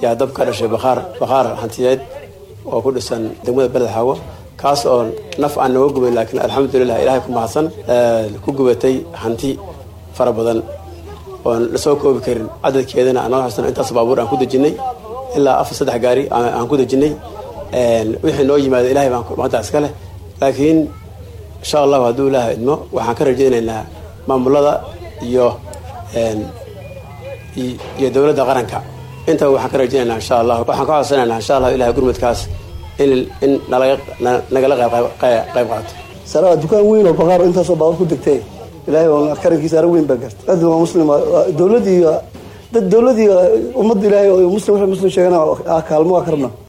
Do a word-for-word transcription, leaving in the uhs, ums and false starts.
yaa dab ka dhashay baqaar baqaar hantiyeed oo ku dhisan degmada Beled Xaawo kaas oo naf aan nooga gubay laakiin alxamdulillah ilaahay ku mahadsan ku gubatay hanti fara badan oo la soo koobi karin cadadkeedana aan waxsan intaas baabuur aan ku dajinay ilaa afar saddex gaari aan ku dajinay een wixii noo yimaado ilaahay baan ku mahad iska leh laakiin insha Allah haduu ilaahay idmo waxaan ka rajaynaynaa maamulada iyo een iyo dawladda qaranka inta waxaan ka rajaynaynaa insha Allah waxaan ka codsanaynaa insha Allah ilaahay gurmadkaas in in nalaga nagala qayb qayb qaato saraa dukaan weyn oo baqaar inta soo baabuur ku degtay ilaahay oo karankiisa ara weyn bagart dad muslim dawladii dad dawladii ummad ilaahay oo muslim waxa muslim sheegana kaalmo ka rabna